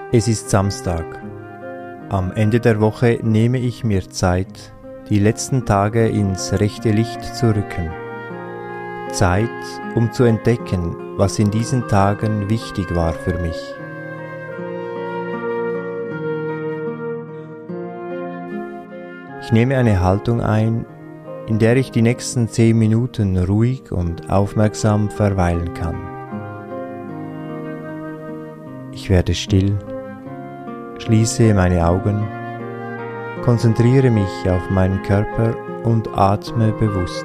Es ist Samstag. Am Ende der Woche nehme ich mir Zeit, die letzten Tage ins rechte Licht zu rücken. Zeit, um zu entdecken, was in diesen Tagen wichtig war für mich. Ich nehme eine Haltung ein, in der ich die nächsten 10 Minuten ruhig und aufmerksam verweilen kann. Ich werde still, schließe meine Augen, konzentriere mich auf meinen Körper und atme bewusst.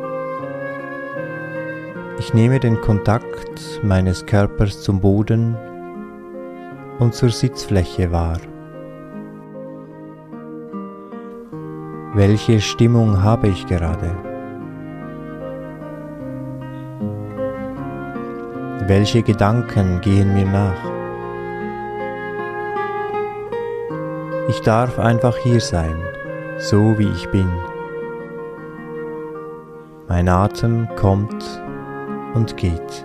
Ich nehme den Kontakt meines Körpers zum Boden und zur Sitzfläche wahr. Welche Stimmung habe ich gerade? Welche Gedanken gehen mir nach? Ich darf einfach hier sein, so wie ich bin. Mein Atem kommt und geht.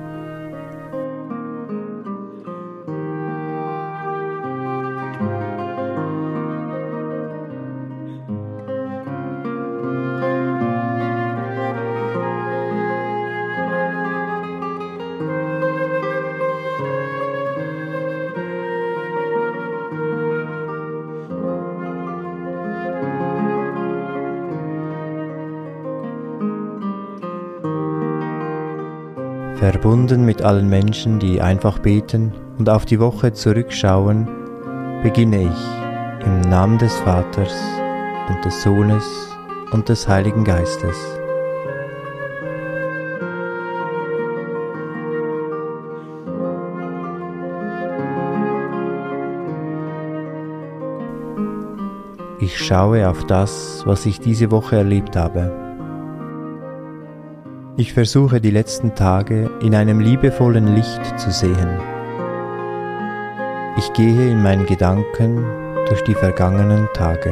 Verbunden mit allen Menschen, die einfach beten und auf die Woche zurückschauen, beginne ich im Namen des Vaters und des Sohnes und des Heiligen Geistes. Ich schaue auf das, was ich diese Woche erlebt habe. Ich versuche die letzten Tage in einem liebevollen Licht zu sehen. Ich gehe in meinen Gedanken durch die vergangenen Tage.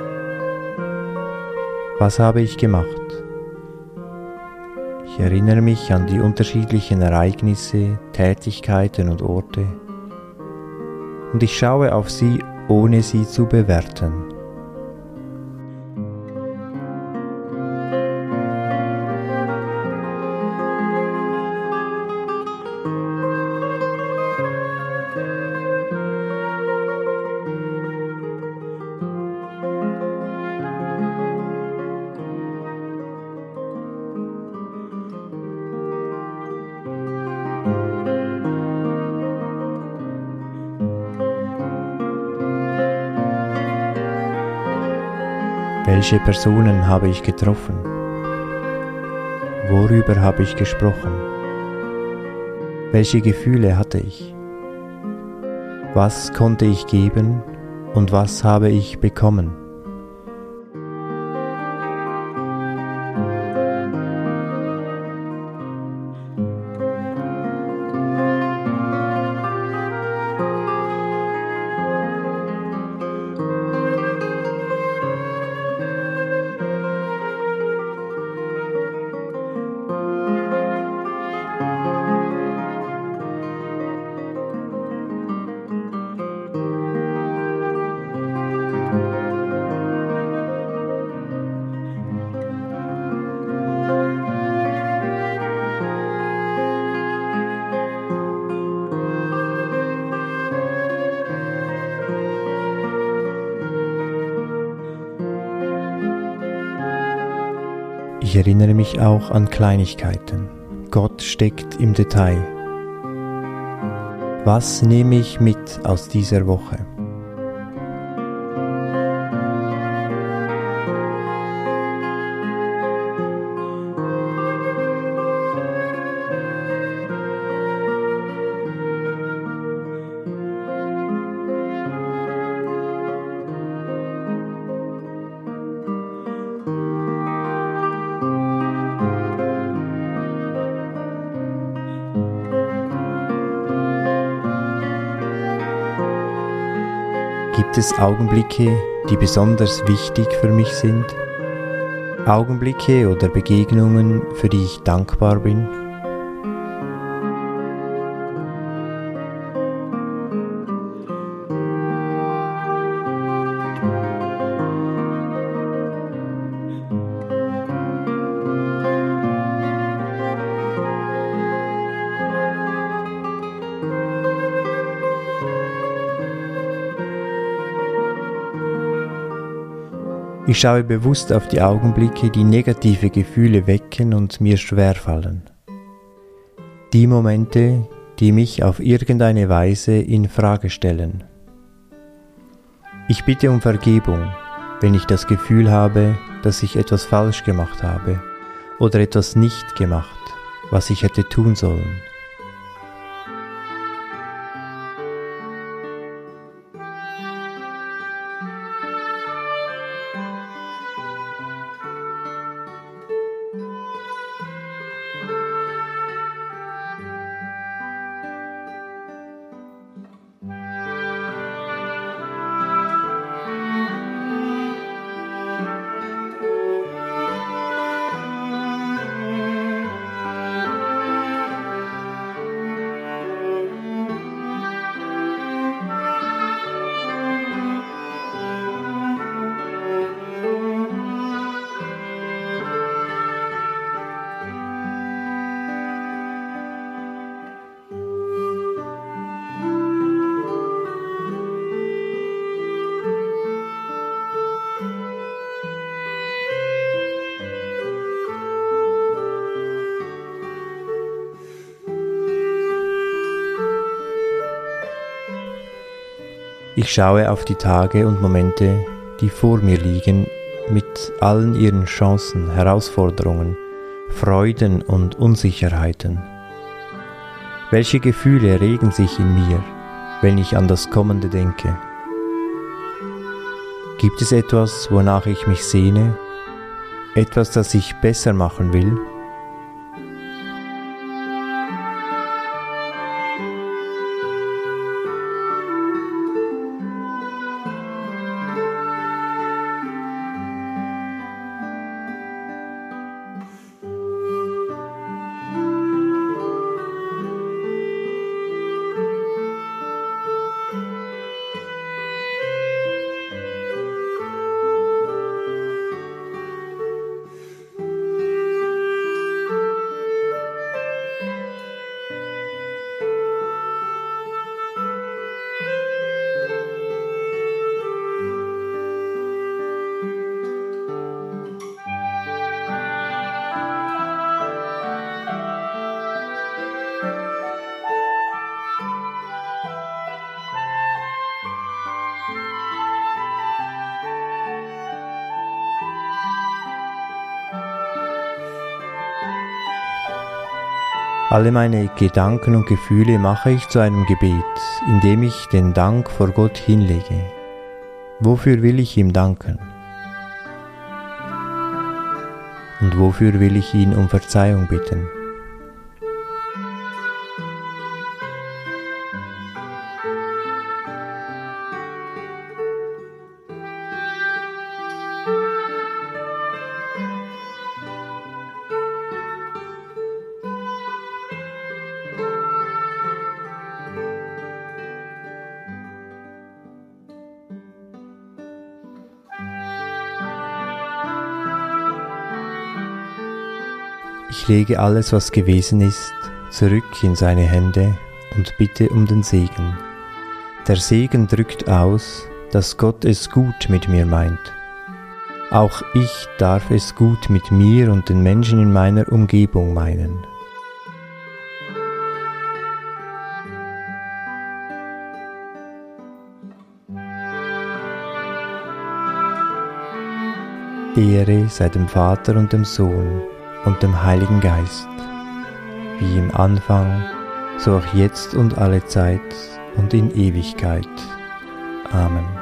Was habe ich gemacht? Ich erinnere mich an die unterschiedlichen Ereignisse, Tätigkeiten und Orte und ich schaue auf sie, ohne sie zu bewerten. Welche Personen habe ich getroffen? Worüber habe ich gesprochen? Welche Gefühle hatte ich? Was konnte ich geben und was habe ich bekommen? Ich erinnere mich auch an Kleinigkeiten. Gott steckt im Detail. Was nehme ich mit aus dieser Woche? Gibt es Augenblicke, die besonders wichtig für mich sind? Augenblicke oder Begegnungen, für die ich dankbar bin? Ich schaue bewusst auf die Augenblicke, die negative Gefühle wecken und mir schwerfallen. Die Momente, die mich auf irgendeine Weise in Frage stellen. Ich bitte um Vergebung, wenn ich das Gefühl habe, dass ich etwas falsch gemacht habe oder etwas nicht gemacht, was ich hätte tun sollen. Ich schaue auf die Tage und Momente, die vor mir liegen, mit allen ihren Chancen, Herausforderungen, Freuden und Unsicherheiten. Welche Gefühle regen sich in mir, wenn ich an das Kommende denke? Gibt es etwas, wonach ich mich sehne? Etwas, das ich besser machen will? Alle meine Gedanken und Gefühle mache ich zu einem Gebet, indem ich den Dank vor Gott hinlege. Wofür will ich ihm danken? Und wofür will ich ihn um Verzeihung bitten? Ich lege alles, was gewesen ist, zurück in seine Hände und bitte um den Segen. Der Segen drückt aus, dass Gott es gut mit mir meint. Auch ich darf es gut mit mir und den Menschen in meiner Umgebung meinen. Ehre sei dem Vater und dem Sohn und dem Heiligen Geist, wie im Anfang, so auch jetzt und alle Zeit und in Ewigkeit. Amen.